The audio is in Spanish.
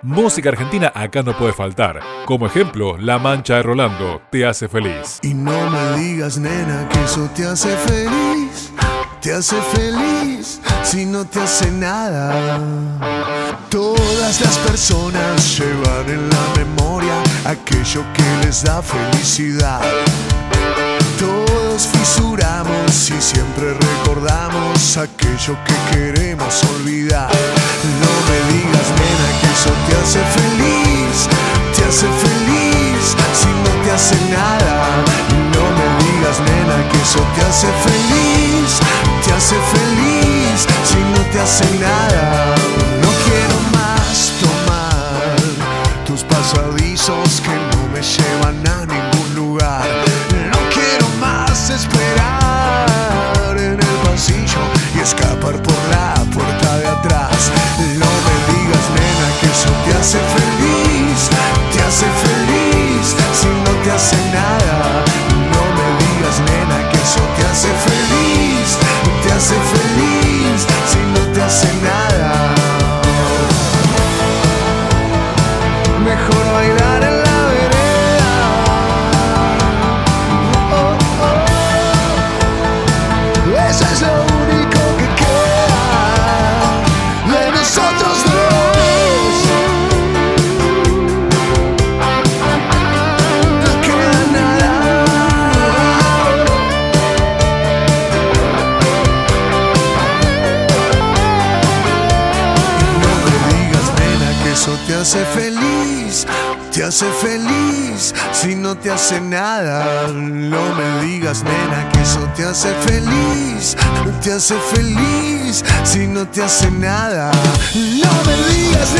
Música argentina acá no puede faltar. Como ejemplo, La Mancha de Rolando, Te hace feliz. Y no me digas, nena, que eso te hace feliz. Te hace feliz si no te hace nada. Todas las personas llevan en la memoria aquello que les da felicidad. Todos fisuramos y siempre recordamos aquello que queremos olvidar. No me digas, nena, que eso te hace feliz. Te hace feliz si no te hace nada. No me digas, nena, que eso te hace feliz. Te hace feliz si no te hace nada. No quiero más tomar tus pasadizos que no me llevan a ningún lugar. No quiero más esperar en el pasillo y escapar por la puerta de atrás. No me digas, nena, que eso te hace feliz. Te hace feliz si no te hace nada. No me digas, nena, que eso te hace feliz. Te hace feliz si no te hace nada. Mejor bailar en la vereda. Oh, oh. Eso es lo único que queda de nosotros dos. No queda nada. No me digas, nena, que eso te hace feliz. Te hace feliz si no te hace nada. No me digas, nena, que eso te hace feliz. Te hace feliz si no te hace nada. No me digas,